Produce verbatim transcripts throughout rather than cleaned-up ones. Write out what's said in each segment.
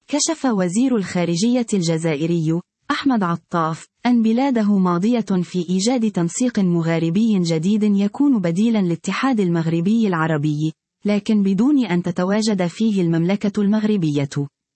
كشف وزير الخارجية الجزائري أحمد عطاف أن بلاده ماضية في إيجاد تنسيق مغاربي جديد يكون بديلا للاتحاد المغربي العربي، لكن بدون أن تتواجد فيه المملكة المغربية.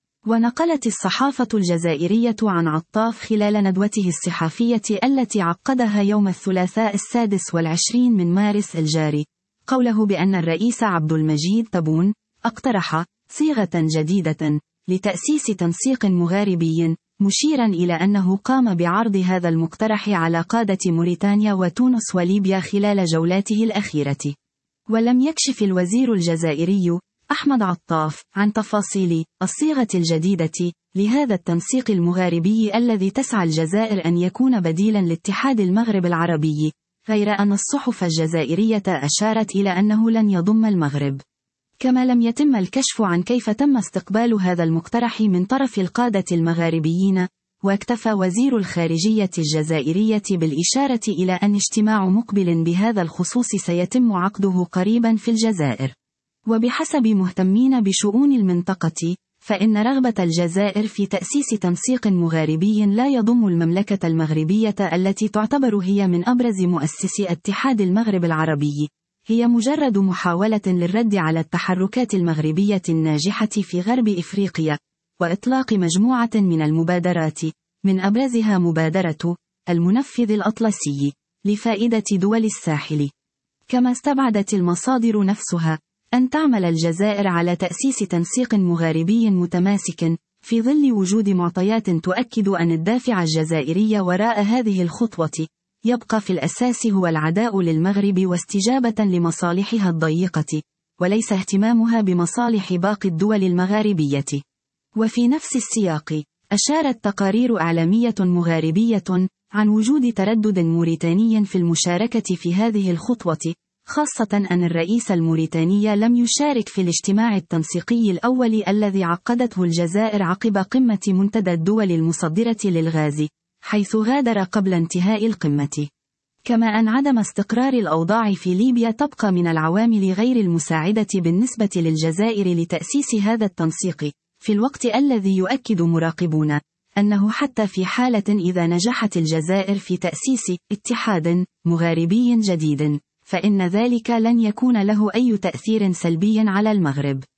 ونقلت الصحافة الجزائرية عن عطاف خلال ندوته الصحفية التي عقدها يوم الثلاثاء السادس والعشرين من مارس الجاري قوله بأن الرئيس عبد المجيد تبون اقترح صيغة جديدة لتأسيس تنسيق مغاربي، مشيرا إلى أنه قام بعرض هذا المقترح على قادة موريتانيا وتونس وليبيا خلال جولاته الأخيرة. ولم يكشف الوزير الجزائري أحمد عطاف عن تفاصيل الصيغة الجديدة لهذا التنسيق المغاربي الذي تسعى الجزائر أن يكون بديلا لاتحاد المغرب العربي، غير أن الصحف الجزائرية أشارت إلى أنه لن يضم المغرب. كما لم يتم الكشف عن كيف تم استقبال هذا المقترح من طرف القادة المغاربيين. واكتفى وزير الخارجية الجزائرية بالإشارة إلى أن اجتماع مقبل بهذا الخصوص سيتم عقده قريبا في الجزائر. وبحسب مهتمين بشؤون المنطقة، فإن رغبة الجزائر في تأسيس تنسيق مغاربي لا يضم المملكة المغربية التي تعتبر هي من أبرز مؤسسي اتحاد المغرب العربي، هي مجرد محاولة للرد على التحركات المغربية الناجحة في غرب إفريقيا، وإطلاق مجموعة من المبادرات، من أبرزها مبادرة المنفذ الأطلسي لفائدة دول الساحل. كما استبعدت المصادر نفسها أن تعمل الجزائر على تأسيس تنسيق مغاربي متماسك، في ظل وجود معطيات تؤكد أن الدافع الجزائري وراء هذه الخطوة يبقى في الأساس هو العداء للمغرب واستجابة لمصالحها الضيقة، وليس اهتمامها بمصالح باقي الدول المغاربية. وفي نفس السياق، أشارت تقارير إعلامية مغاربية عن وجود تردد موريتاني في المشاركة في هذه الخطوة، خاصة أن الرئيس الموريتاني لم يشارك في الاجتماع التنسيقي الأول الذي عقدته الجزائر عقب قمة منتدى الدول المصدرة للغاز، حيث غادر قبل انتهاء القمة. كما أن عدم استقرار الأوضاع في ليبيا تبقى من العوامل غير المساعدة بالنسبة للجزائر لتأسيس هذا التنسيق، في الوقت الذي يؤكد مراقبون أنه حتى في حالة إذا نجحت الجزائر في تأسيس اتحاد مغاربي جديد، فإن ذلك لن يكون له أي تأثير سلبي على المغرب.